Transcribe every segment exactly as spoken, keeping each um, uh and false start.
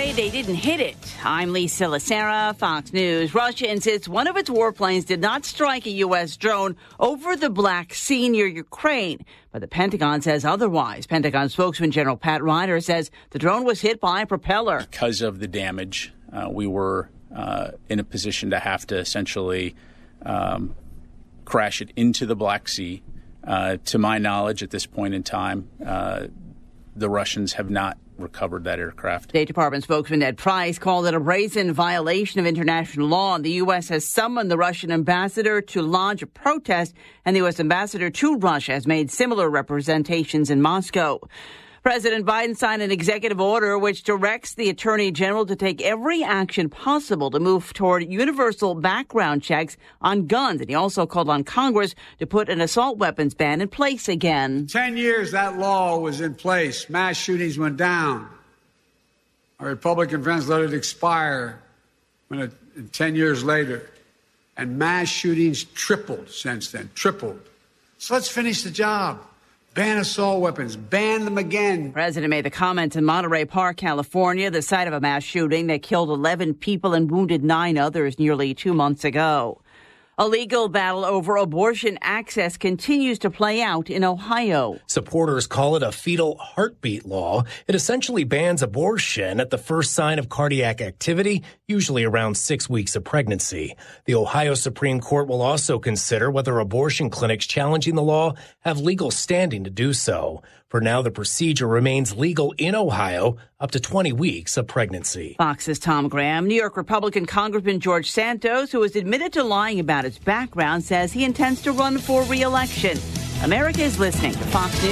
say they didn't hit it. I'm Lisa Lacera, Fox News. Russia insists one of its warplanes did not strike a U S drone over the Black Sea near Ukraine, but the Pentagon says otherwise. Pentagon spokesman General Pat Ryder says the drone was hit by a propeller. Because of the damage, uh, we were uh, in a position to have to essentially um, crash it into the Black Sea. Uh, to my knowledge, at this point in time, uh, the Russians have not recovered that aircraft. State Department spokesman Ned Price called it a brazen violation of international law. The U S has summoned the Russian ambassador to lodge a protest, and the U S ambassador to Russia has made similar representations in Moscow. President Biden signed an executive order which directs the Attorney General to take every action possible to move toward universal background checks on guns. And he also called on Congress to put an assault weapons ban in place again. Ten years that law was in place. Mass shootings went down. Our Republican friends let it expire when it, ten years later. And mass shootings tripled since then, tripled. So let's finish the job. Ban assault weapons. Ban them again. The president made the comments in Monterey Park, California, the site of a mass shooting that killed eleven people and wounded nine others nearly two months ago. A legal battle over abortion access continues to play out in Ohio. Supporters call it a fetal heartbeat law. It essentially bans abortion at the first sign of cardiac activity, usually around six weeks of pregnancy. The Ohio Supreme Court will also consider whether abortion clinics challenging the law have legal standing to do so. For now, the procedure remains legal in Ohio up to twenty weeks of pregnancy. Fox's Tom Graham. New York Republican Congressman George Santos, who has admitted to lying about his background, says he intends to run for re-election. America is listening to Fox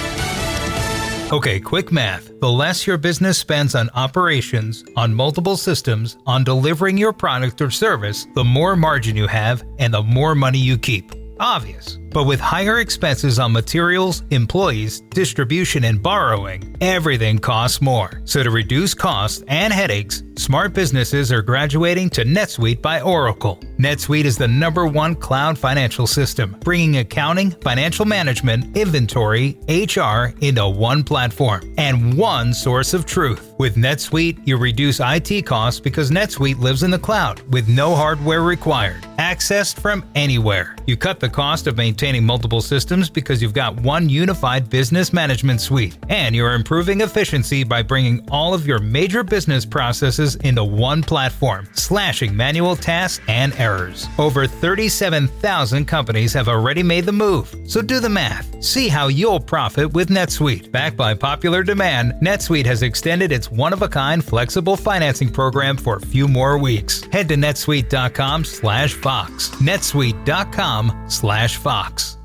News. Okay, quick math. The less your business spends on operations, on multiple systems, on delivering your product or service, the more margin you have and the more money you keep. Obvious. But with higher expenses on materials, employees, distribution, and borrowing, everything costs more. So to reduce costs and headaches, smart businesses are graduating to NetSuite by Oracle. NetSuite is the number one cloud financial system, bringing accounting, financial management, inventory, H R into one platform and one source of truth. With NetSuite, you reduce I T costs because NetSuite lives in the cloud with no hardware required. Accessed from anywhere. You cut the cost of maintaining multiple systems because you've got one unified business management suite. And you're improving efficiency by bringing all of your major business processes into one platform, slashing manual tasks and errors. Over thirty-seven thousand companies have already made the move. So do the math. See how you'll profit with NetSuite. Backed by popular demand, NetSuite has extended its one-of-a-kind flexible financing program for a few more weeks. Head to netsuite.com slash Fox. netsuite.com slash Fox.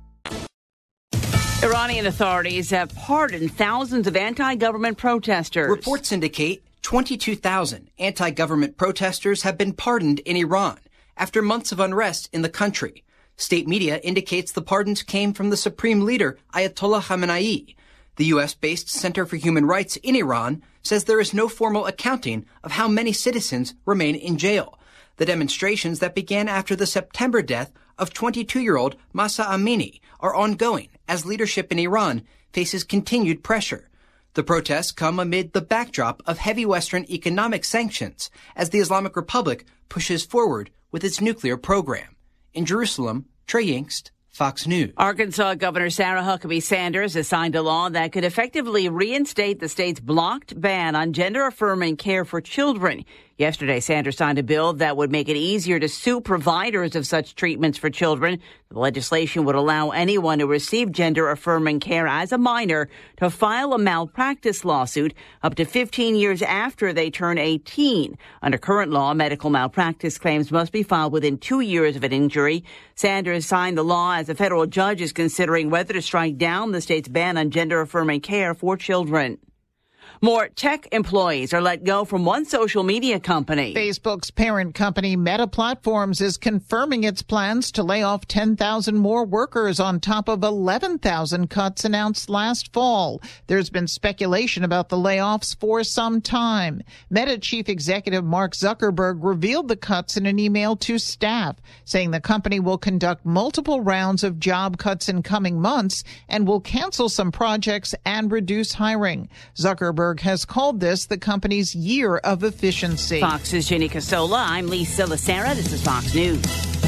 Iranian authorities have pardoned thousands of anti-government protesters. Reports indicate twenty-two thousand anti-government protesters have been pardoned in Iran after months of unrest in the country. State media indicates the pardons came from the supreme leader, Ayatollah Khamenei. The U S-based Center for Human Rights in Iran says there is no formal accounting of how many citizens remain in jail. The demonstrations that began after the September death of twenty-two-year-old Mahsa Amini are ongoing as leadership in Iran faces continued pressure. The protests come amid the backdrop of heavy Western economic sanctions as the Islamic Republic pushes forward with its nuclear program. In Jerusalem, Trey Yingst, Fox News. Arkansas Governor Sarah Huckabee Sanders has signed a law that could effectively reinstate the state's blocked ban on gender-affirming care for children. Yesterday, Sanders signed a bill that would make it easier to sue providers of such treatments for children. The legislation would allow anyone who received gender-affirming care as a minor to file a malpractice lawsuit up to fifteen years after they turn eighteen. Under current law, medical malpractice claims must be filed within two years of an injury. Sanders signed the law as a federal judge is considering whether to strike down the state's ban on gender-affirming care for children. More tech employees are let go from one social media company. Facebook's parent company, Meta Platforms, is confirming its plans to lay off ten thousand more workers on top of eleven thousand cuts announced last fall. There's been speculation about the layoffs for some time. Meta chief executive Mark Zuckerberg revealed the cuts in an email to staff, saying the company will conduct multiple rounds of job cuts in coming months and will cancel some projects and reduce hiring. Zuckerberg Zuckerberg has called this the company's year of efficiency. Fox's Jenny Casola. I'm Lisa Lacera. This is Fox News.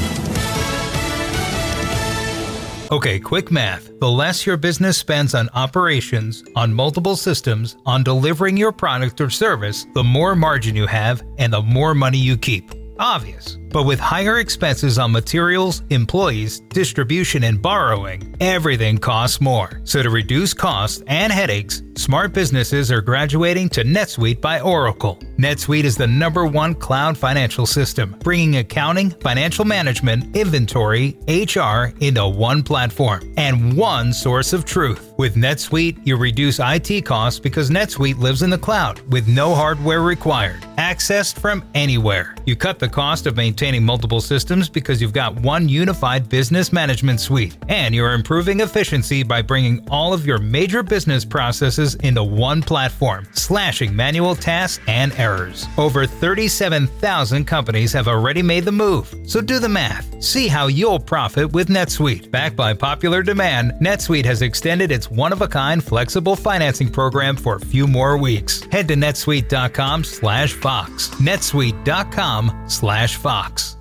Okay, quick math. The less your business spends on operations, on multiple systems, on delivering your product or service, the more margin you have and the more money you keep. Obvious. But with higher expenses on materials, employees, distribution, and borrowing, everything costs more. So to reduce costs and headaches, smart businesses are graduating to NetSuite by Oracle. NetSuite is the number one cloud financial system, bringing accounting, financial management, inventory, H R into one platform and one source of truth. With NetSuite, you reduce I T costs because NetSuite lives in the cloud with no hardware required, accessed from anywhere. You cut the cost of maintaining multiple systems because you've got one unified business management suite, and you're improving efficiency by bringing all of your major business processes into one platform, slashing manual tasks and errors. Over thirty-seven thousand companies have already made the move, so do the math. See how you'll profit with NetSuite. Backed by popular demand, NetSuite has extended its one-of-a-kind flexible financing program for a few more weeks. Head to netsuite dot com slash Fox. netsuite dot com slash Fox.